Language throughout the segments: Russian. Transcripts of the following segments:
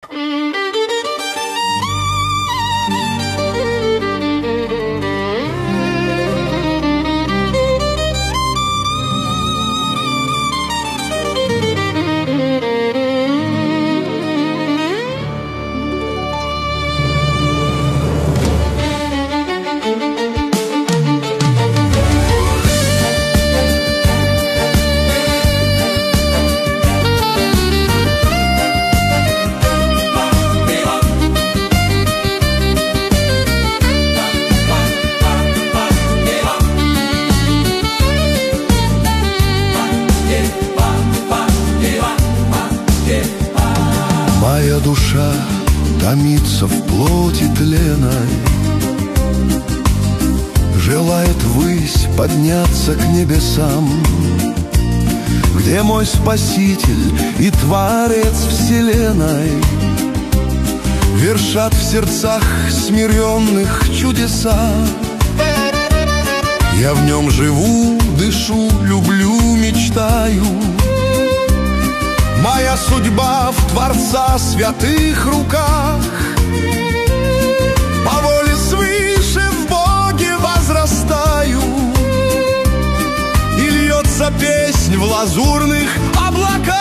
Моя душа томится в плоти тленной, желает ввысь подняться к небесам, где мой Спаситель и Творец вселенной вершат в сердцах смиренных чудеса. Я в нем живу, дышу, люблю, мечтаю. Моя судьба в Творца святых руках. По воле свыше в Боге возрастаю, и льется песнь в лазурных облаках.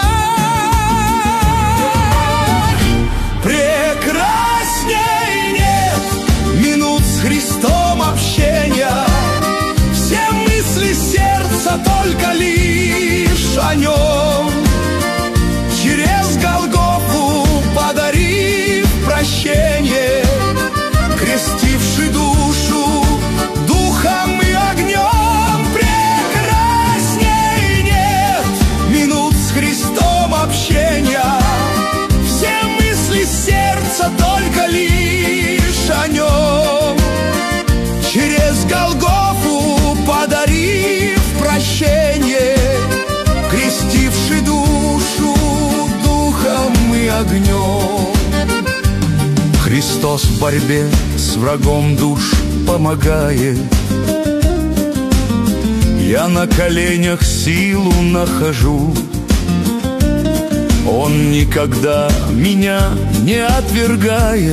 Прекрасней нет минут с Христом общения. Все мысли сердца только лишь о нем. Через Голгофу подарив прощение, крестивший душу духом и огнем. Прекрасней нет минут с Христом общения. Все мысли сердца только лишь о нем. Через Голгофу подарив прощение, крестивший душу духом и огнем. Христос в борьбе с врагом душ помогает. Я на коленях силу нахожу. Он никогда меня не отвергает.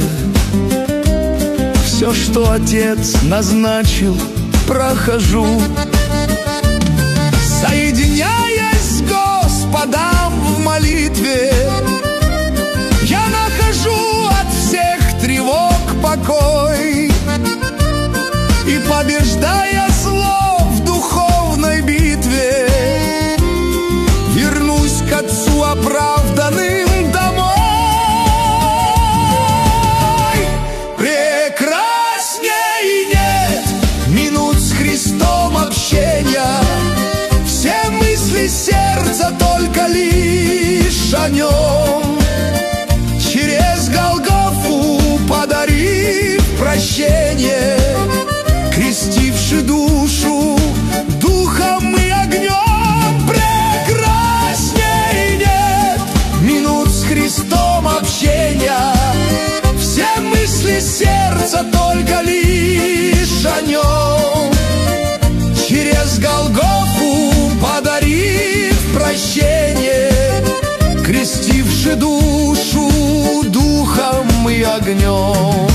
Все, что Отец назначил, прохожу. Соединяясь с Господом в молитве, я нахожу от всех тревог покой. И побеждая зло в духовной битве, вернусь к Отцу оправданным домой. Прекрасней нет минут с Христом общения. Все мысли сердца только лишь о нем. Через Голгофу подарив прощение, крестивший душу духом и огнем. Прекрасней нет минут с Христом общения. Все мысли сердца только лишь о нем. Через Голгофу подарив прощение, крестивший душу духом и огнем.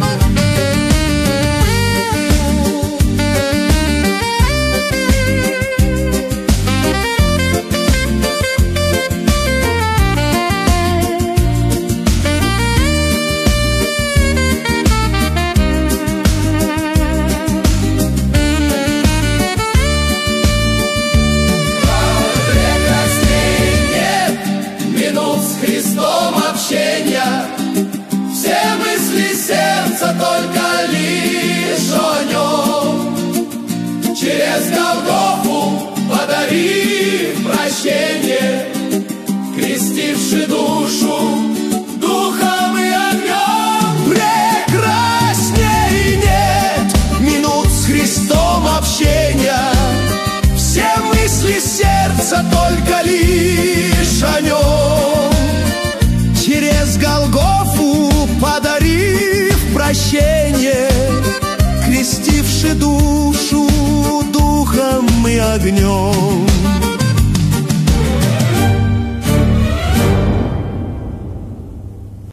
Только лишь о нем. Через Голгофу подарив прощение, крестивший душу духом и огнем. Прекрасней нет минут с Христом общения. Все мысли сердца только лишь о нем. Через Голгофу подарив прощение, крестивший душу духом и огнем.